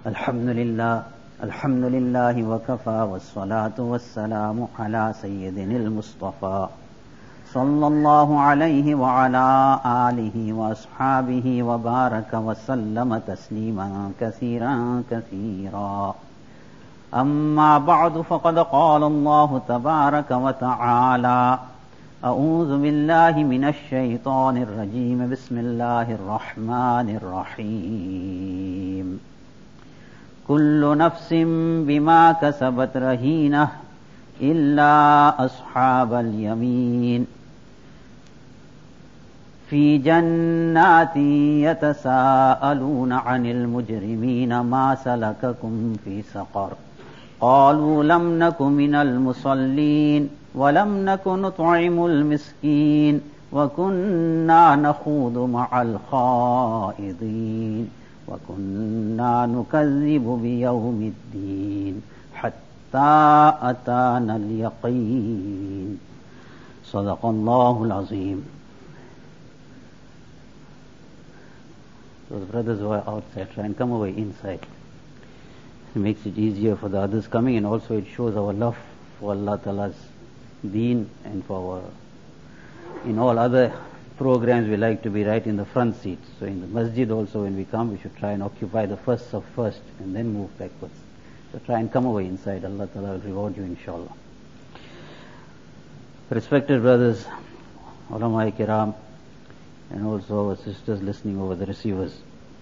الحمد لله وكفى والصلاة والسلام على سيدنا المصطفى صلى الله عليه وعلى آله وأصحابه وبارك وسلم تسليما كثيرا كثيرا. أما بعد فقد قال الله تبارك وتعالى: أعوذ بالله من الشيطان الرجيم. بسم الله الرحمن الرحيم. كل نفس بما كسبت رهينة إلا أصحاب اليمين في جنات يتساءلون عن المجرمين ما سلككم في سقر قالوا لم نك من المصلين ولم نك نطعم المسكين وكنا نخوض مع الخائضين وكنا نكذب بيوم الدين حتى أتانا اليقين. صدق الله العظيم. Those brothers who are outside, try and come away inside. It makes it easier for the others coming, and also it shows our love for Allah Ta'ala's deen and for our, in all other programs we like to be right in the front seat. So in the masjid also when we come we should try and occupy the first of first and then move backwards. So try and come away inside. Allah Ta'ala will reward you inshallah. Respected brothers, ulama kiram, and also our sisters listening over the receivers.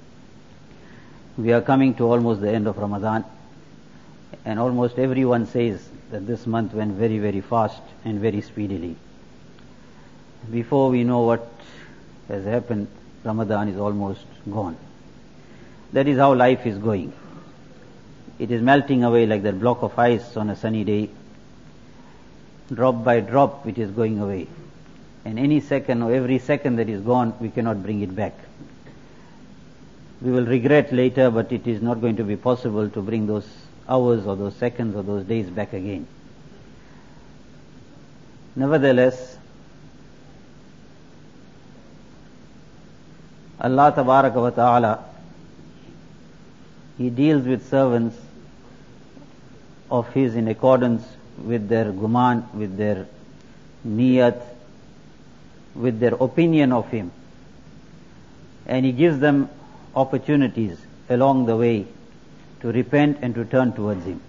We are coming to almost the end of Ramadan, and almost everyone says that this month went very, very fast and very speedily. Before we know what has happened, Ramadan is almost gone. That is how life is going. It is melting away like that block of ice on a sunny day. Drop by drop it is going away. And any second or every second that is gone, we cannot bring it back. We will regret later, but it is not going to be possible to bring those hours or those seconds or those days back again. Nevertheless, Allah Tabaraka wa Ta'ala, He deals with servants of His in accordance with their guman, with their niyat, with their opinion of Him. And He gives them opportunities along the way to repent and to turn towards Him.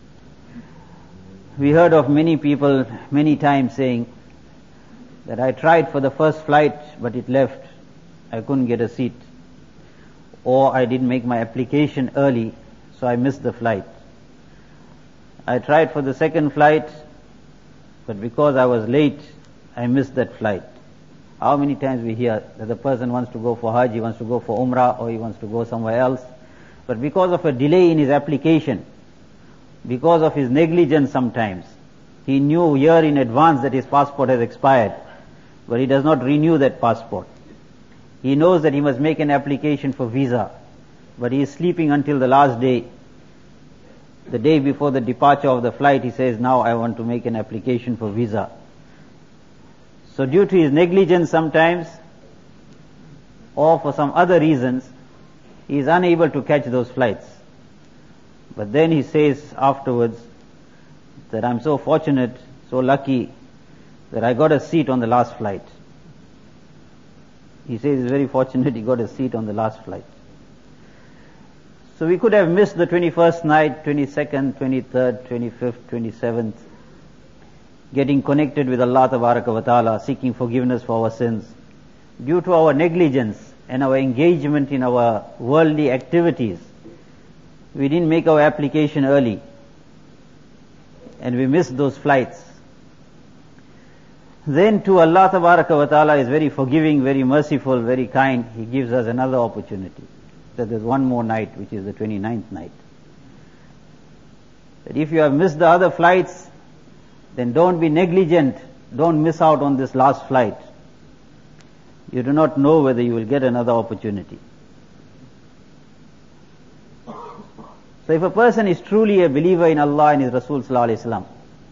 We heard of many people many times saying that I tried for the first flight but it left, I couldn't get a seat, or I didn't make my application early so I missed the flight. I tried for the second flight but because I was late I missed that flight. How many times we hear that the person wants to go for Hajj, he wants to go for Umrah, or he wants to go somewhere else, but because of a delay in his application, because of his negligence sometimes, he knew year in advance that his passport has expired, but he does not renew that passport. He knows that he must make an application for visa, but he is sleeping until the last day. The day before the departure of the flight, he says, now I want to make an application for visa. So due to his negligence sometimes, or for some other reasons, he is unable to catch those flights. But then he says afterwards that I'm so fortunate, so lucky that I got a seat on the last flight. He says he's very fortunate he got a seat on the last flight. So we could have missed the 21st night, 22nd, 23rd, 25th, 27th, getting connected with Allah Tabaraka wa Ta'ala, seeking forgiveness for our sins. Due to our negligence and our engagement in our worldly activities, we didn't make our application early, and we missed those flights. Then too, Allah Tabaraka wa Ta'ala is very forgiving, very merciful, very kind. He gives us another opportunity. So there's one more night, which is the 29th night. That if you have missed the other flights, then don't be negligent. Don't miss out on this last flight. You do not know whether you will get another opportunity. So if a person is truly a believer in Allah and His Rasul Sallallahu Alaihi Wasallam,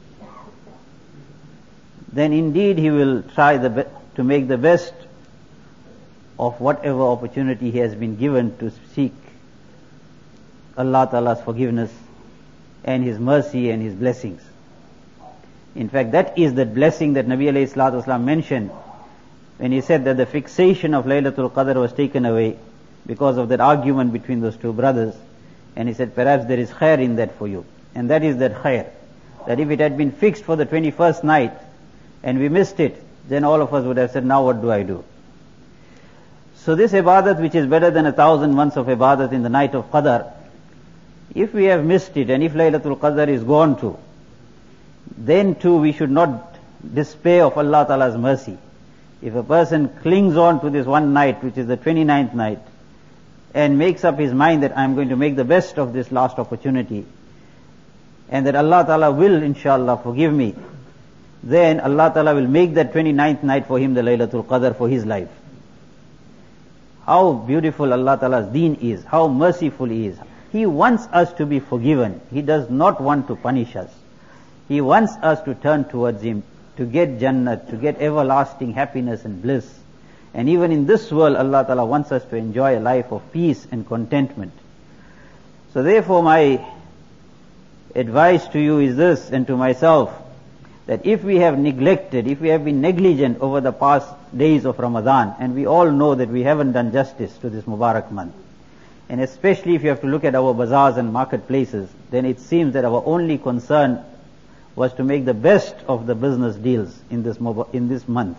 then indeed he will try to make the best of whatever opportunity he has been given to seek Allah Ta'ala's forgiveness and His mercy and His blessings. In fact, that is the blessing that Nabi alayhi salatu wasalam mentioned when he said that the fixation of Laylatul Qadr was taken away because of that argument between those two brothers. And he said, perhaps there is khair in that for you. And that is that khair. That if it had been fixed for the 21st night and we missed it, then all of us would have said, now what do I do? So this ibadat, which is better than 1,000 months of ibadat in the night of Qadr, if we have missed it and if Laylatul Qadr is gone too, then too we should not despair of Allah Ta'ala's mercy. If a person clings on to this one night, which is the 29th night, and makes up his mind that I am going to make the best of this last opportunity, and that Allah Ta'ala will inshallah forgive me, then Allah Ta'ala will make that 29th night for him the Laylatul Qadr for his life. How beautiful Allah Ta'ala's deen is, how merciful He is. He wants us to be forgiven. He does not want to punish us. He wants us to turn towards Him, to get Jannah, to get everlasting happiness and bliss. And even in this world, Allah Ta'ala wants us to enjoy a life of peace and contentment. So therefore my advice to you is this, and to myself, that if we have neglected, if we have been negligent over the past days of Ramadan, and we all know that we haven't done justice to this Mubarak month, and especially if you have to look at our bazaars and marketplaces, then it seems that our only concern was to make the best of the business deals in this month.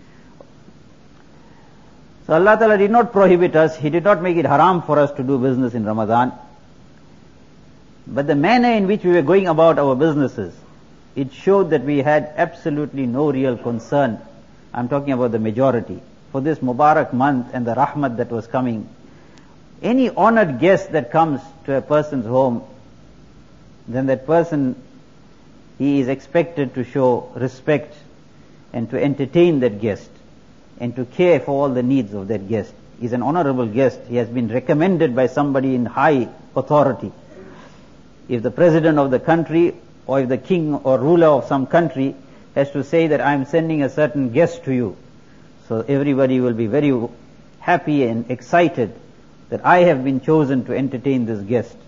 So Allah Ta'ala did not prohibit us, He did not make it haram for us to do business in Ramadan. But the manner in which we were going about our businesses, it showed that we had absolutely no real concern. I'm talking about the majority. For this Mubarak month and the rahmat that was coming, any honored guest that comes to a person's home, then that person, he is expected to show respect and to entertain that guest and to care for all the needs of that guest. He is an honorable guest. He has been recommended by somebody in high authority. If the president of the country or if the king or ruler of some country has to say that I am sending a certain guest to you, so everybody will be very happy and excited that I have been chosen to entertain this guest.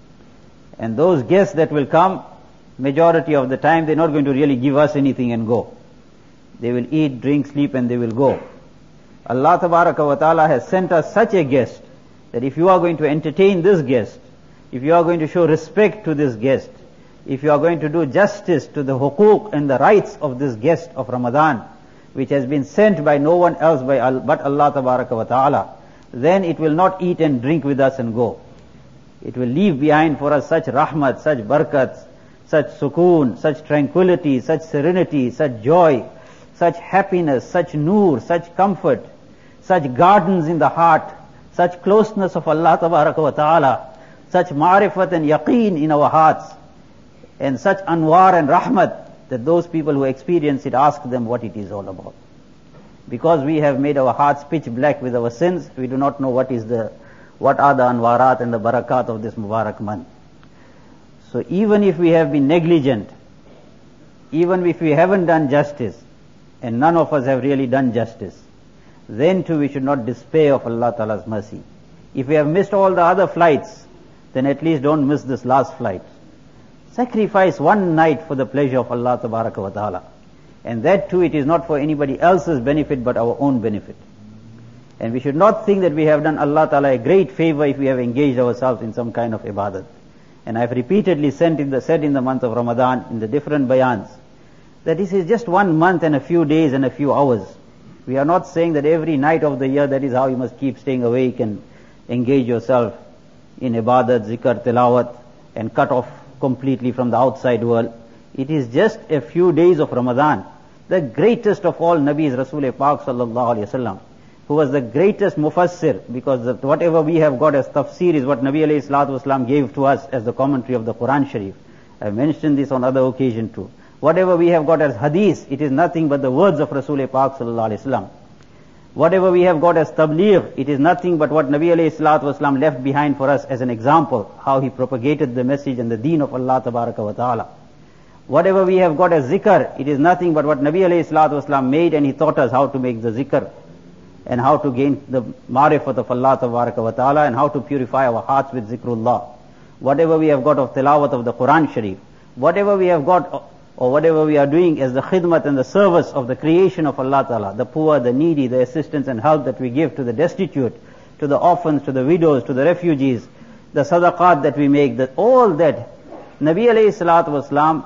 And those guests that will come, majority of the time they're not going to really give us anything and go. They will eat, drink, sleep, and they will go. Allah Tabaraka wa Ta'ala has sent us such a guest that if you are going to entertain this guest, if you are going to show respect to this guest, if you are going to do justice to the huquq and the rights of this guest of Ramadan, which has been sent by no one else but Allah Tabaraka wa Ta'ala, then it will not eat and drink with us and go. It will leave behind for us such rahmat, such barakats, such sukoon, such tranquility, such serenity, such joy, such happiness, such noor, such comfort, such gardens in the heart, such closeness of Allah Tabaraka wa Ta'ala, such ma'rifat and yaqeen in our hearts, and such anwar and rahmat that those people who experience it ask them what it is all about. Because we have made our hearts pitch black with our sins, we do not know what are the anwarat and the barakat of this Mubarak month. So even if we have been negligent, even if we haven't done justice, and none of us have really done justice, then too we should not despair of Allah Ta'ala's mercy. If we have missed all the other flights, then at least don't miss this last flight. Sacrifice one night for the pleasure of Allah Tabaraka wa Ta'ala. And that too, it is not for anybody else's benefit but our own benefit. And we should not think that we have done Allah Ta'ala a great favor if we have engaged ourselves in some kind of ibadat. And I have repeatedly said in the month of Ramadan, in the different bayans, that this is just 1 month and a few days and a few hours. We are not saying that every night of the year that is how you must keep staying awake and engage yourself in ibadat, zikr, tilawat, and cut off completely from the outside world. It is just a few days of Ramadan. The greatest of all Nabis, Rasul Pak sallallahu alayhi wasallam, who was the greatest mufassir, because whatever we have got as tafsir is what Nabi alayhi salatu wasallam gave to us as the commentary of the Quran Sharif. I have mentioned this on other occasion too. Whatever we have got as hadith, it is nothing but the words of Rasul Pak sallallahu alayhi wasallam. Whatever we have got as tabligh, it is nothing but what Nabi alayhi salatu wasallam left behind for us as an example, how he propagated the message and the deen of Allah Tabaraka wa Ta'ala. Whatever we have got as zikr, it is nothing but what Nabi alayhi salatu wasallam made, and he taught us how to make the zikr and how to gain the ma'rifat of Allah Tabaraka wa Ta'ala and how to purify our hearts with zikrullah. whatever we have got of tilawat of the Quran Sharif, whatever we have got or whatever we are doing as the khidmat and the service of the creation of Allah Ta'ala, the poor, the needy, the assistance and help that we give to the destitute, to the orphans, to the widows, to the refugees, the sadaqat that we make, that all that, Nabi alayhi salatu wasalam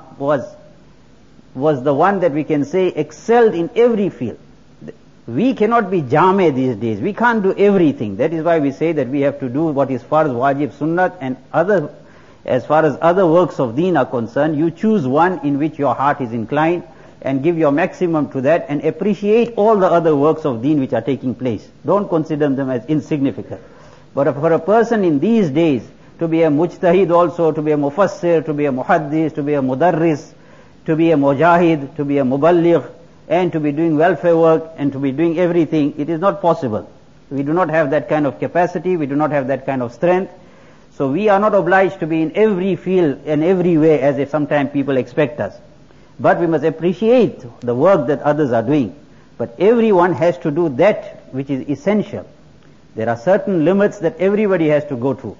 was the one that we can say excelled in every field. We cannot be jame these days. We can't do everything. That is why we say that we have to do what is farz, wajib, sunnat, and other, as far as other works of deen are concerned, you choose one in which your heart is inclined and give your maximum to that and appreciate all the other works of deen which are taking place. Don't consider them as insignificant. But for a person in these days to be a mujtahid also, to be a mufassir, to be a muhaddis, to be a mudarris, to be a mujahid, to be a muballigh, and to be doing welfare work and to be doing everything, it is not possible. We do not have that kind of capacity, we do not have that kind of strength. So we are not obliged to be in every field and every way as if sometimes people expect us. But we must appreciate the work that others are doing. But everyone has to do that which is essential. There are certain limits that everybody has to go through.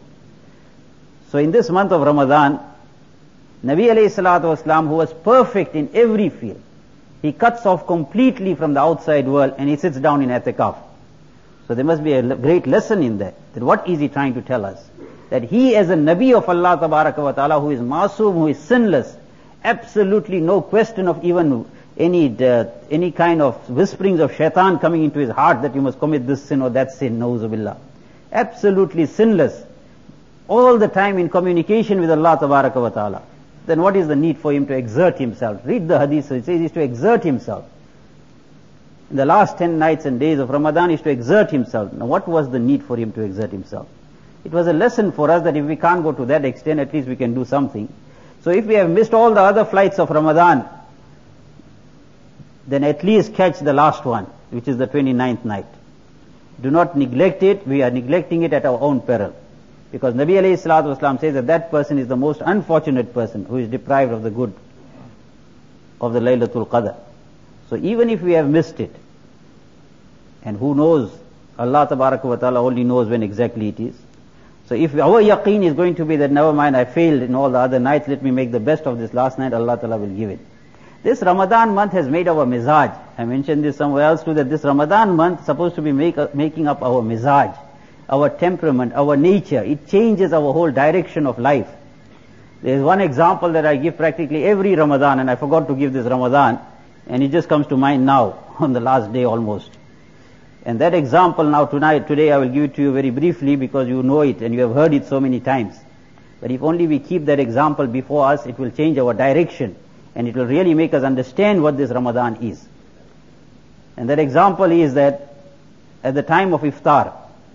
So in this month of Ramadan, Nabi alayhi salatu wasalam, who was perfect in every field, he cuts off completely from the outside world and he sits down in i'tikaf. So there must be a great lesson in that. That what is he trying to tell us? That he as a Nabi of Allah tabaraka wa ta'ala, who is masoom, who is sinless, absolutely no question of even any kind of whisperings of shaitan coming into his heart that you must commit this sin or that sin, na'uzubillah. Absolutely sinless, all the time in communication with Allah tabaraka wa ta'ala. Then what is the need for him to exert himself? Read the hadith, it says he is to exert himself. In the last 10 nights and days of Ramadan, he is to exert himself. Now what was the need for him to exert himself? It was a lesson for us that if we can't go to that extent, at least we can do something. So if we have missed all the other flights of Ramadan, then at least catch the last one, which is the 29th night. Do not neglect it, we are neglecting it at our own peril. Because Nabi alayhi salatu wasalam says that person is the most unfortunate person who is deprived of the good of the Laylatul Qadr. So even if we have missed it, and who knows, Allah tabaraka wa ta'ala only knows when exactly it is. So if our yaqeen is going to be that never mind, I failed in all the other nights, let me make the best of this last night, Allah ta'ala will give it. This Ramadan month has made our mizaj. I mentioned this somewhere else too, that this Ramadan month is supposed to be making up our mizaj, our temperament, our nature. It changes our whole direction of life. There is one example that I give practically every Ramadan, and I forgot to give this Ramadan, and it just comes to mind now, on the last day almost. And that example now today I will give it to you very briefly because you know it and you have heard it so many times. But if only we keep that example before us, it will change our direction and it will really make us understand what this Ramadan is. And that example is that at the time of iftar,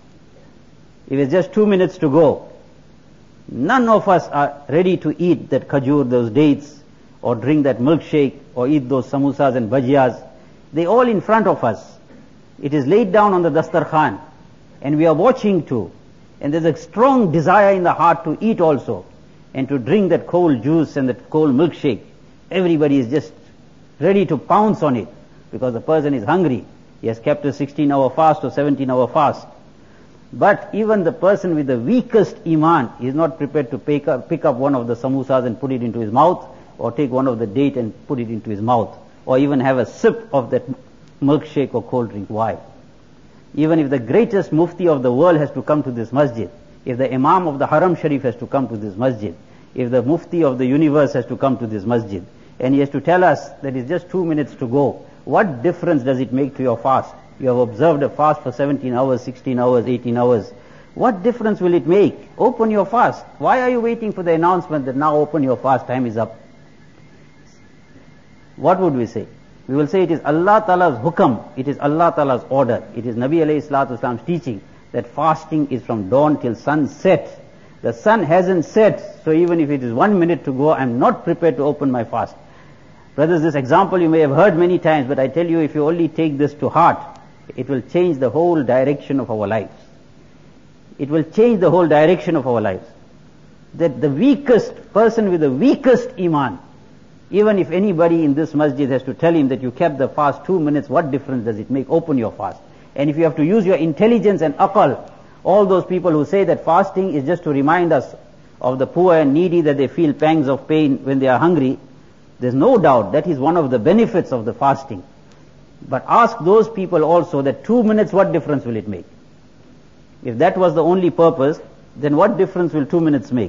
it is just 2 minutes to go. None of us are ready to eat that khajur, those dates, or drink that milkshake, or eat those samosas and bhajiyas. They all in front of us. It is laid down on the dastarkhan, and we are watching too. And there's a strong desire in the heart to eat also, and to drink that cold juice and that cold milkshake. Everybody is just ready to pounce on it, because the person is hungry. He has kept a 16-hour fast or 17-hour fast. But even the person with the weakest iman is not prepared to pick up one of the samosas and put it into his mouth, or take one of the date and put it into his mouth, or even have a sip of that milkshake or cold drink. Why? Even if the greatest mufti of the world has to come to this masjid, if the imam of the Haram Sharif has to come to this masjid, if the mufti of the universe has to come to this masjid, and he has to tell us that it's just 2 minutes to go, what difference does it make to your fast? You have observed a fast for 17 hours, 16 hours, 18 hours. What difference will it make? Open your fast. Why are you waiting for the announcement that now open your fast, time is up? What would we say? We will say it is Allah Ta'ala's hukam, it is Allah Ta'ala's order, it is Nabi alayhi salatu wasalam's teaching that fasting is from dawn till sunset. The sun hasn't set, so even if it is 1 minute to go, I am not prepared to open my fast. Brothers, this example you may have heard many times, but I tell you, if you only take this to heart, it will change the whole direction of our lives. It will change the whole direction of our lives. That the weakest person with the weakest iman, even if anybody in this masjid has to tell him that you kept the fast 2 minutes, what difference does it make? Open your fast. And if you have to use your intelligence and aqal, all those people who say that fasting is just to remind us of the poor and needy, that they feel pangs of pain when they are hungry. There's no doubt that is one of the benefits of the fasting. But ask those people also that 2 minutes, what difference will it make? If that was the only purpose, then what difference will 2 minutes make?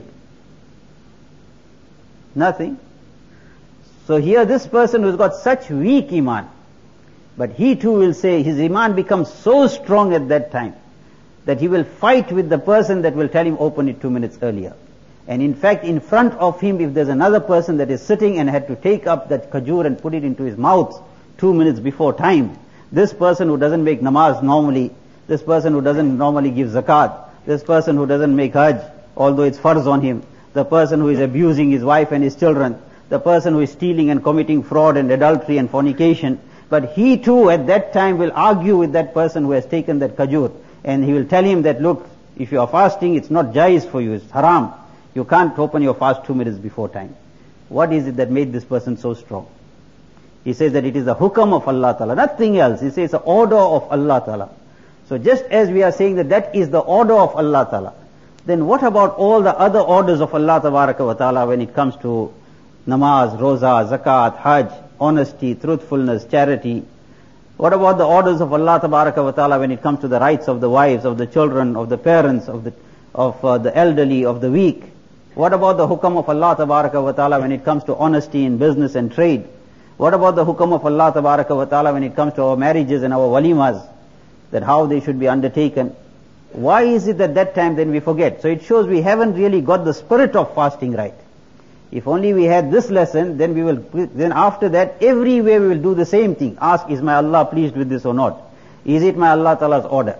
Nothing. So here this person who's got such weak iman, but he too will say his iman becomes so strong at that time that he will fight with the person that will tell him open it 2 minutes earlier. And in fact, in front of him, if there's another person that is sitting and had to take up that khajur and put it into his mouth 2 minutes before time, this person who doesn't make namaz normally, this person who doesn't normally give zakat, this person who doesn't make hajj, although it's farz on him, the person who is abusing his wife and his children, the person who is stealing and committing fraud and adultery and fornication, but he too at that time will argue with that person who has taken that khajur, and he will tell him that, look, if you are fasting, it's not jaiz for you, it's haram. You can't open your fast 2 minutes before time. What is it that made this person so strong? He says that it is the hukam of Allah Ta'ala, nothing else. He says the order of Allah Ta'ala. So just as we are saying that that is the order of Allah Ta'ala, then what about all the other orders of Allah Ta'ala when it comes to namaz, roza, zakat, hajj, honesty, truthfulness, charity? What about the orders of Allah Ta'ala when it comes to the rights of the wives, of the children, of the parents, of the elderly, of the weak? What about the hukam of Allah Ta'ala when it comes to honesty in business and trade? What about the hukam of Allah Ta'ala when it comes to our marriages and our walimas, that how they should be undertaken? Why is it that time then we forget? So it shows we haven't really got the spirit of fasting right. If only we had this lesson, then after that everywhere we will do the same thing. Ask, is my Allah pleased with this or not? Is it my Allah Ta'ala's order?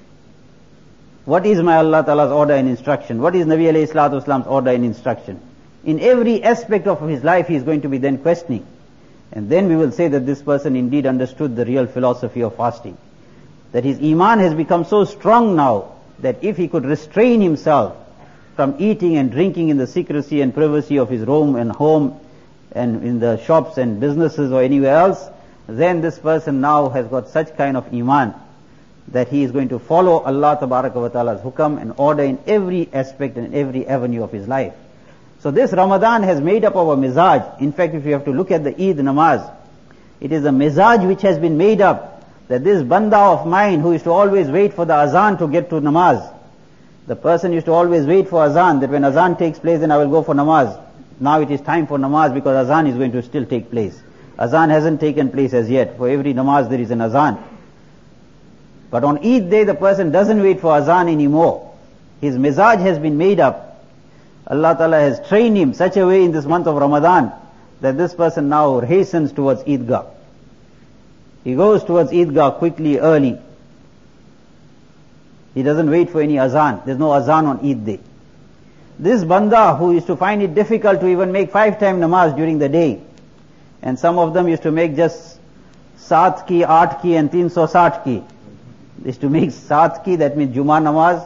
What is my Allah Ta'ala's order and instruction? What is Nabi alayhi salatu wasalam's order and instruction? In every aspect of his life he is going to be then questioning. And then we will say that this person indeed understood the real philosophy of fasting. That his iman has become so strong now that if he could restrain himself from eating and drinking in the secrecy and privacy of his room and home and in the shops and businesses or anywhere else, then this person now has got such kind of iman that he is going to follow Allah Ta'ala's hukam and order in every aspect and every avenue of his life. So this Ramadan has made up our mizaj. In fact, if you have to look at the Eid namaz, it is a mizaj which has been made up, that this banda of mine who used to always wait for the azan to get to namaz, the person used to always wait for azan, that when azan takes place then I will go for namaz. Now it is time for namaz because azan is going to still take place. Azan hasn't taken place as yet. For every namaz there is an azan. But on Eid day the person doesn't wait for azan anymore. His mizaj has been made up. Allah Ta'ala has trained him such a way in this month of Ramadan that this person now hastens towards Eidgah. He goes towards Eidgah quickly, early. He doesn't wait for any azan. There's no azan on Eid day. This banda who used to find it difficult to even make 5-time namaz during the day, and some of them used to make just 7 ki, 8 ki and 360 ki. They used to make 7 ki, that means Jummah namaz,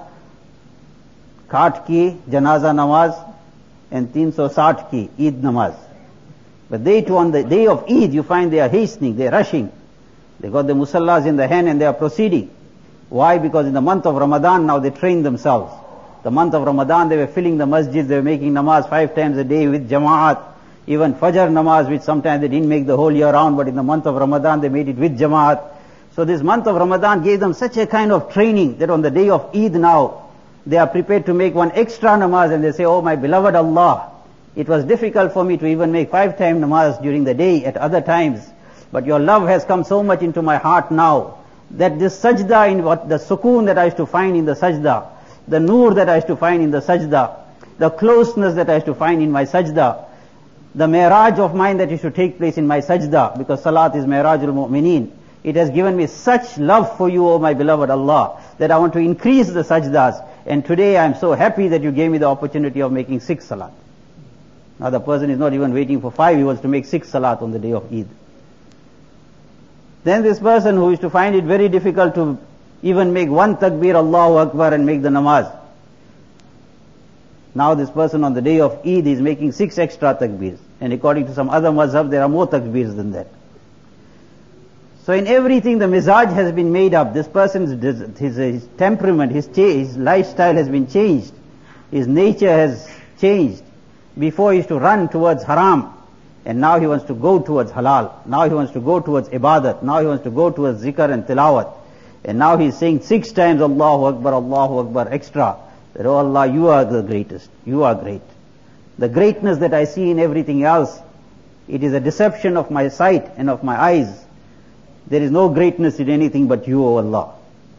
8 ki, janaza namaz, and 360 ki, Eid namaz. But they too on the day of Eid, you find they are hastening, they are rushing. They got the musallas in the hand and they are proceeding. Why? Because in the month of Ramadan now they trained themselves. The month of Ramadan they were filling the masjids, they were making namaz 5 times a day with jama'at. Even Fajr namaz, which sometimes they didn't make the whole year round, but in the month of Ramadan they made it with jama'at. So this month of Ramadan gave them such a kind of training that on the day of Eid now, they are prepared to make one extra namaz and they say, oh my beloved Allah, it was difficult for me to even make 5-time namaz during the day at other times, but your love has come so much into my heart now that this sajda, in what the sukoon that I used to find in the sajda, the noor that I used to find in the sajda, the closeness that I used to find in my sajda, the mi'raj of mine that used to take place in my sajda, because salat is mi'rajul mu'mineen. It has given me such love for you, O my beloved Allah, that I want to increase the sajdas. And today I am so happy that you gave me the opportunity of making 6 salat. Now the person is not even waiting for 5, he wants to make 6 salat on the day of Eid. Then this person who used to find it very difficult to even make 1 takbir Allahu Akbar and make the namaz. Now this person on the day of Eid is making 6 extra takbirs. And according to some other mazhab, there are more takbirs than that. So in everything the mizaj has been made up. This person's his temperament, his lifestyle has been changed. His nature has changed. Before he used to run towards haram, and now he wants to go towards halal. Now he wants to go towards ibadat. Now he wants to go towards zikr and tilawat. And now he's saying 6 times Allahu Akbar extra. That, oh Allah, you are the greatest. You are great. The greatness that I see in everything else, it is a deception of my sight and of my eyes. There is no greatness in anything but you, O Allah.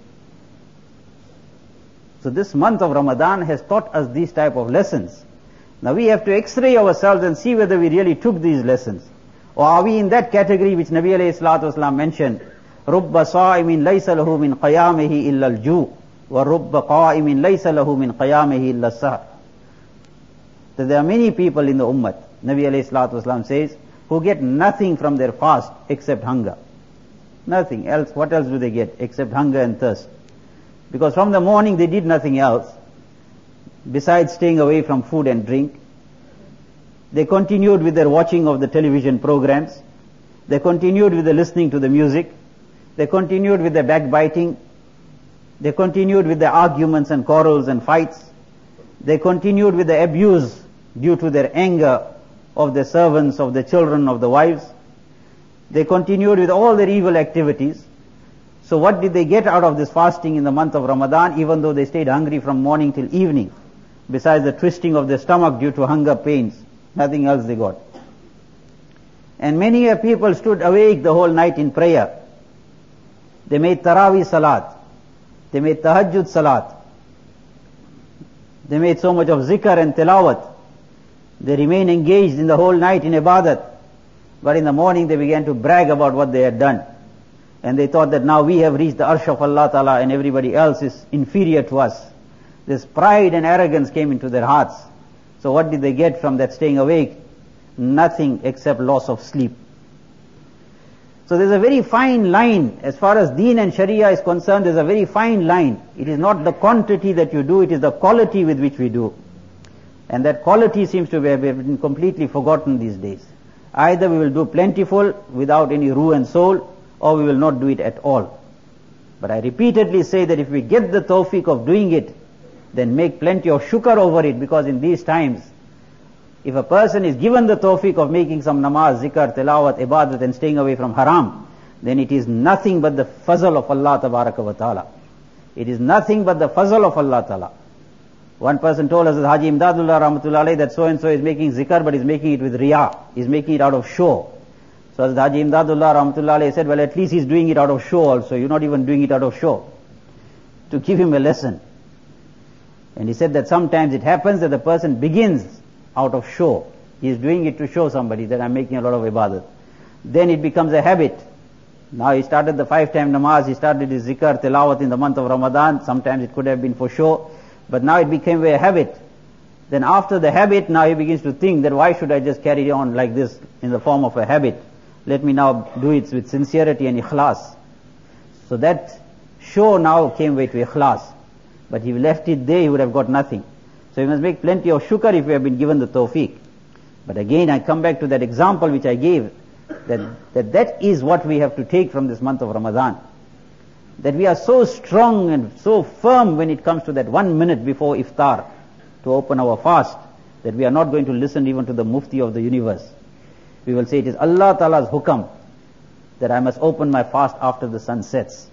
So this month of Ramadan has taught us these type of lessons. Now we have to x-ray ourselves and see whether we really took these lessons. Or are we in that category which Nabi alayhi salatu wasalam mentioned, رُبَّ صَائِمٍ لَيْسَ لَهُ مِنْ قَيَامِهِ إِلَّا الْجُوءُ وَرُبَّ قَائِمٍ لَيْسَ لَهُ مِنْ قَيَامِهِ إِلَّا السَّهْرُ. That there are many people in the ummah, Nabi alayhi salatu wasalam says, who get nothing from their fast except hunger. Nothing else. What else do they get except hunger and thirst? Because from the morning they did nothing else besides staying away from food and drink. They continued with their watching of the television programs. They continued with the listening to the music. They continued with their backbiting. They continued with their arguments and quarrels and fights. They continued with the abuse due to their anger of the servants, of the children, of the wives. They continued with all their evil activities. So what did they get out of this fasting in the month of Ramadan, even though they stayed hungry from morning till evening? Besides the twisting of their stomach due to hunger pains, nothing else they got. And many people stood awake the whole night in prayer. They made Taraweeh Salat. They made Tahajjud Salat. They made so much of zikr and tilawat. They remained engaged in the whole night in ibadat. But in the morning they began to brag about what they had done. And they thought that now we have reached the arsh of Allah Ta'ala and everybody else is inferior to us. This pride and arrogance came into their hearts. So what did they get from that staying awake? Nothing except loss of sleep. So there's a very fine line. As far as deen and sharia is concerned, there's a very fine line. It is not the quantity that you do, it is the quality with which we do. And that quality seems to have been completely forgotten these days. Either we will do plentiful without any ruh and soul, or we will not do it at all. But I repeatedly say that if we get the tawfiq of doing it, then make plenty of shukr over it, because in these times, if a person is given the tawfiq of making some namaz, zikr, tilawat, ibadat and staying away from haram, then it is nothing but the fazl of Allah tabaraka wa ta'ala. It is nothing but the fazl of Allah ta'ala. One person told us, Haji Imdadullah rahmatullah alayhi, that so and so is making zikr, but is making it with riyah. He's making it out of show. So as Haji Imdadullah rahmatullah alayhi said, well, at least he's doing it out of show also. You're not even doing it out of show. To give him a lesson. And he said that sometimes it happens that the person begins out of show. He is doing it to show somebody that I'm making a lot of ibadat. Then it becomes a habit. Now he started the 5-time namaz, he started his zikr, tilawat in the month of Ramadan. Sometimes it could have been for show. But now it became a habit. Then after the habit, now he begins to think that why should I just carry on like this in the form of a habit? Let me now do it with sincerity and ikhlas. So that show now came way to ikhlas. But if he left it there, he would have got nothing. So we must make plenty of shukr if we have been given the tawfiq. But again, I come back to that example which I gave, that is what we have to take from this month of Ramadan. That we are so strong and so firm when it comes to that 1 minute before iftar to open our fast, that we are not going to listen even to the mufti of the universe. We will say it is Allah Ta'ala's hukam that I must open my fast after the sun sets.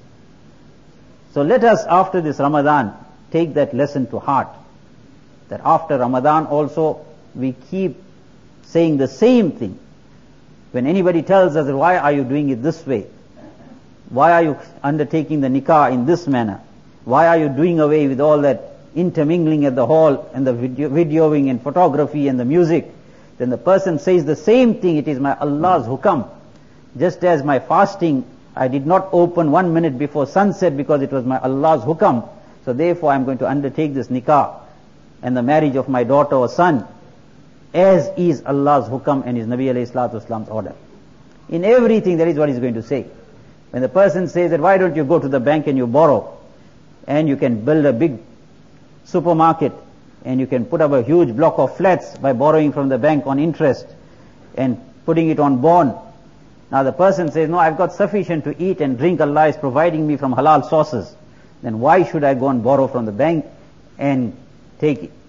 So let us, after this Ramadan, take that lesson to heart. That after Ramadan also we keep saying the same thing. When anybody tells us, why are you doing it this way? Why are you undertaking the nikah in this manner? Why are you doing away with all that intermingling at the hall and the videoing and photography and the music? Then the person says the same thing, it is my Allah's hukam. Just as my fasting, I did not open 1 minute before sunset because it was my Allah's hukam. So therefore I am going to undertake this nikah and the marriage of my daughter or son as is Allah's hukam and His Nabi alayhi salatu wasalam's order. In everything that is what He is going to say. When the person says that why don't you go to the bank and you borrow, and you can build a big supermarket and you can put up a huge block of flats by borrowing from the bank on interest and putting it on bond. Now the person says, no, I've got sufficient to eat and drink, Allah is providing me from halal sources. Then why should I go and borrow from the bank and take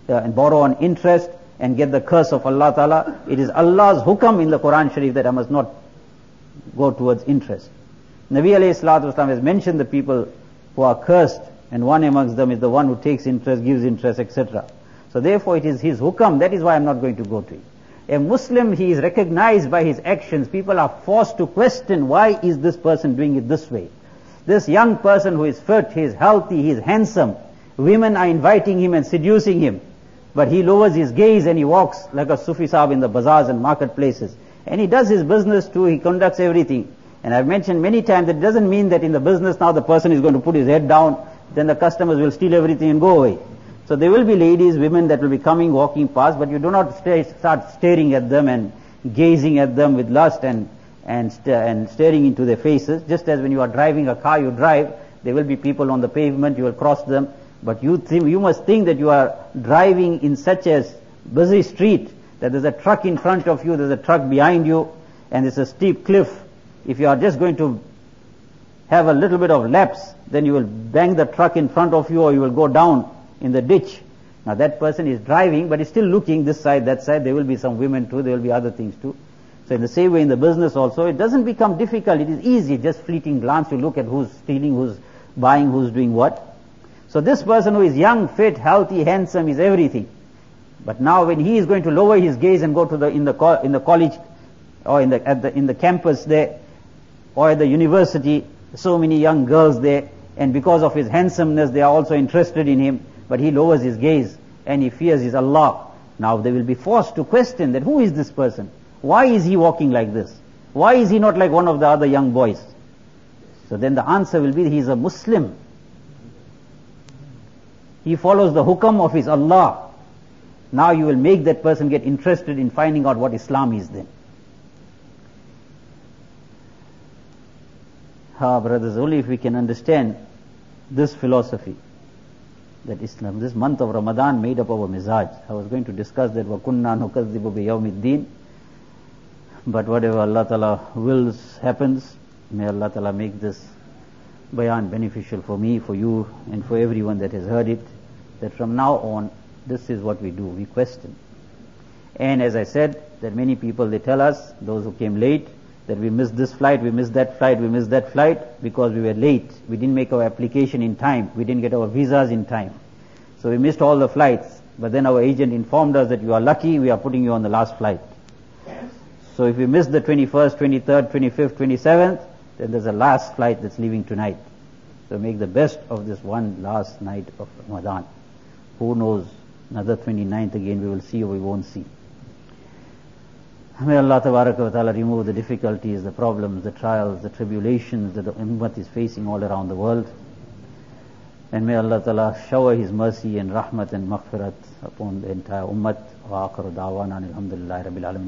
and borrow on interest and get the curse of Allah Ta'ala. It is Allah's hukam in the Quran Sharif that I must not go towards interest. Nabi alayhi salatu wasalam has mentioned the people who are cursed, and one amongst them is the one who takes interest, gives interest, etc. So therefore it is his hukam, that is why I am not going to go to it. A Muslim, he is recognized by his actions. People are forced to question, why is this person doing it this way? This young person who is fit, he is healthy, he is handsome. Women are inviting him and seducing him. But he lowers his gaze and he walks like a Sufi Sahib in the bazaars and marketplaces. And he does his business too, he conducts everything. And I've mentioned many times that it doesn't mean that in the business now the person is going to put his head down, then the customers will steal everything and go away. So there will be ladies, women that will be coming, walking past, but you do not start staring at them and gazing at them with lust and staring into their faces. Just as when you are driving a car, you drive, there will be people on the pavement, you will cross them, but you must think that you are driving in such a busy street that there's a truck in front of you, there's a truck behind you, and there's a steep cliff. If you are just going to have a little bit of lapse, then you will bang the truck in front of you or you will go down in the ditch. Now that person is driving, but is still looking this side, that side. There will be some women too, there will be other things too. So in the same way in the business also, it doesn't become difficult, it is easy, just fleeting glance to look at who's stealing, who's buying, who's doing what. So this person who is young, fit, healthy, handsome is everything. But now when he is going to lower his gaze and go to in the college or in the campus there or at the university, so many young girls there, and because of his handsomeness they are also interested in him, but he lowers his gaze and he fears his Allah. Now they will be forced to question that who is this person? Why is he walking like this? Why is he not like one of the other young boys? So then the answer will be he is a Muslim. He follows the hukam of his Allah. Now you will make that person get interested in finding out what Islam is then. Brothers, only if we can understand this philosophy, that Islam, this month of Ramadan made up our mizaj. I was going to discuss that وَكُنَّا نُكَذِّبُ بِيَوْمِ الدِّينِ, but whatever Allah Ta'ala wills happens. May Allah Ta'ala make this bayan beneficial for me, for you, and for everyone that has heard it, that from now on, this is what we do, we question. And as I said, that many people, they tell us, those who came late, that we missed this flight, we missed that flight, we missed that flight, because we were late. We didn't make our application in time, we didn't get our visas in time. So we missed all the flights, but then our agent informed us that you are lucky, we are putting you on the last flight. So if we miss the 21st, 23rd, 25th, 27th, then there's a last flight that's leaving tonight. So make the best of this one last night of Ramadan. Who knows, another 29th again we will see or we won't see. May Allah Ta'ala remove the difficulties, the problems, the trials, the tribulations that the ummah is facing all around the world. And may Allah Ta'ala shower His mercy and rahmat and maghfirat upon the entire ummah. Wa akhiru da'wana alhamdulillahi rabbil alamin.